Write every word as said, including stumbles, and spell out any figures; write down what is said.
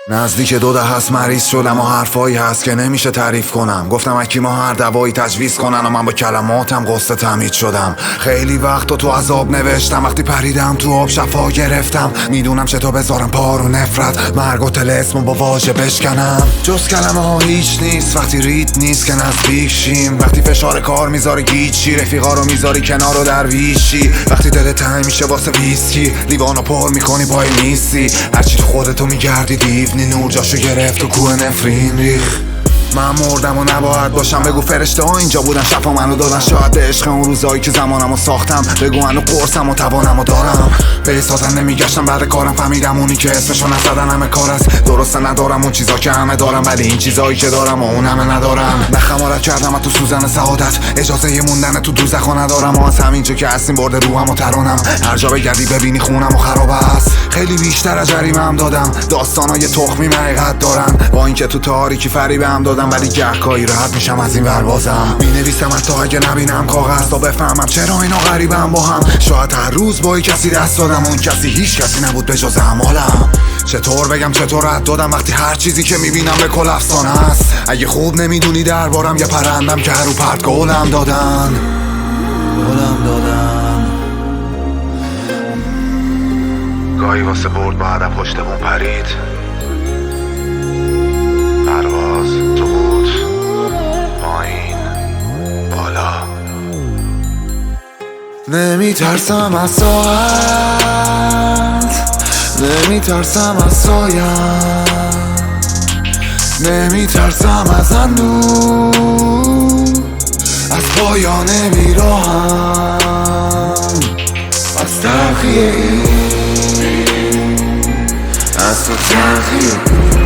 نزدیک دو ده هست مریض شدم و حرفایی هست که نمیشه تعریف کنم. گفتم حکیما هر دوایی تجویز کنن و من با کلماتم قصه تمید شدم. خیلی وقت تو عذاب نوشتم، وقتی پریدم تو آب شفا گرفتم. میدونم چطور بذارم پارو نفرت، مرگ و طلسم با واژه بشکنم. جز کلمه ها هیچ نیست وقتی رید نیست که نزدیک شیم. وقتی فشار کار میذاری گیچی، رفیقا رو میذاری کنار و درویشی. وقتی دلت تنگ میشه واسه ویسکی، لیوانو پر میکنی پای نیستی. هرچی تو خودتو میگردی دیونی، نور جاشو گرفت و کوه نفرین ریخ. من مردم و نباید باشم، بگو فرشته ها اینجا بودن شفا منو دادن. شاید به عشق اون روزایی که زمانمو ساختم، بگو منو قرصم و توانمو دارم. به احساسم نمیگشتم بعد کارم، فهمیدم اونی که اسمشو نزدن همه کار است. درسته ندارم اون چیزا که همه دارم، ولی این چیزایی که دارم و اون همه ندارم. نه خمارت کردم تو سوزن سعادت، اجازه ی موندن تو دوزخو ندارم. و از همینجا که هستیم برده روحم و ترانم، هر جا بگردی ببینی خونم و خراب است. خیلی بیشتر از جریمه‌ام دادم، داستانای تخمی حقیقت دارن. با اینکه تو تاریکی فریبم دادم، ولی گهگاهی راحت میشم از این ور بازم. مینویسم حتی اگه نبینم کاغذ تا بفهمم چرا اینا غریبم با هم. شاید هر روز با کسی دست دادم، اون کسی هیچ کسی نبود به جز اعمالم. چطور بگم چطور رد دادم وقتی هر چیزی که میبینم به کل افسانه است. اگه خوب نمیدونی دربارم یه پرندم که هر رو پرت گلم دادن گلم دادن. گاهی واسه برد بعد پشتمون پرید، پرواز سقوط پایین بالا. نمیترسم از ساعت، نمیترسم از سایم، نمیترسم از اندوه، از پایان بیراهم، از تلخی این، از تو تلخی